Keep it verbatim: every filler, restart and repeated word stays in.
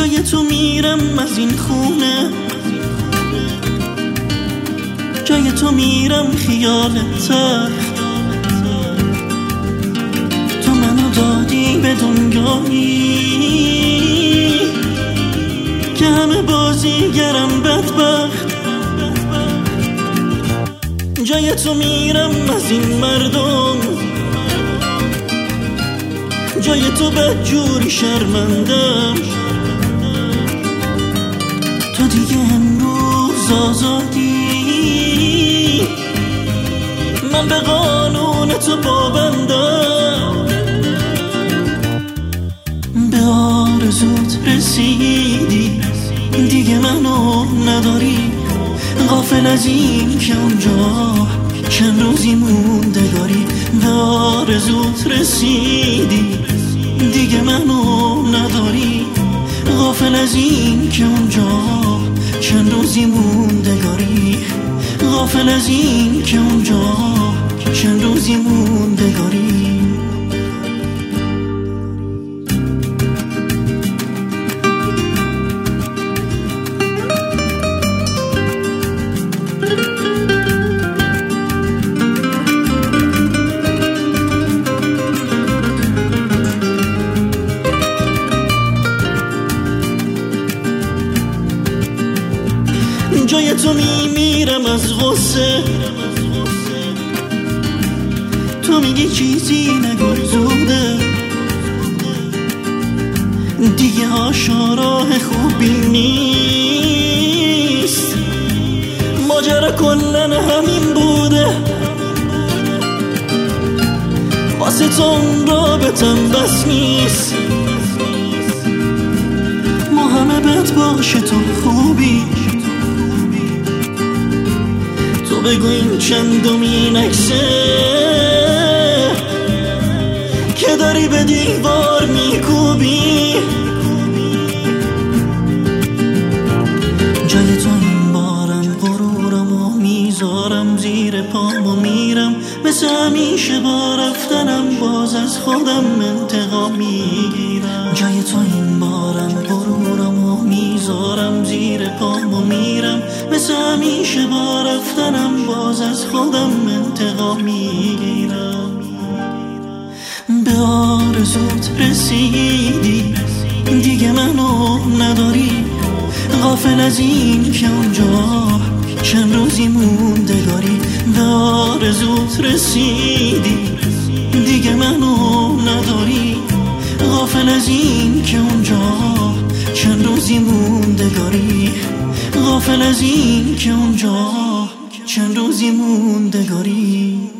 جای تو میرم از این خونه، جای تو میرم خیال تخت. تو منو دادی به دنیایی که همه بازیگرم بدبخت. جای تو میرم از این مردم، جای تو بدجوری شرمندم. تو دیگه امروز آزادی، من به قانون تو پابندم. به آرزوت رسیدی، دیگه منو نداری. غافل از این که اونجا چند روزی موندگاری. به آرزوت رسیدی، دیگه منو نداری. غافل از این که اونجا چند روزی موندگاری. غافل از این که اونجا چند روزی موندگاری. جای تو میمیرم از غصه، تو میگی چیزی نگو زوده. دیگه هاشا راه خوبی نیست، ماجرا کلن همین بوده. واسه تو اون رابطم بس نیست، ما همه بد باشه تو خوبی. بگو این چندمین عکسه که داری به دیوار میکوبی. جای تو این بارم غرورمو میذارم زیر پام و میرم. مثل همیشه با رفتنم باز از خودم انتقام میگیرم. جای تو این بارم غرورمو میذارم زیر پام و میرم. مثل همیشه با رفتنم باز از خودم انتقام میگیرم. به آرزوت رسیدی، دیگه منو نداری. غافل از این که اونجا چند روزی موندگاری. به آرزوت رسیدی، دیگه منو نداری. غافل از این که اونجا چند روزی موندگاری. غافل از این که اونجا چند روزی موندگاری.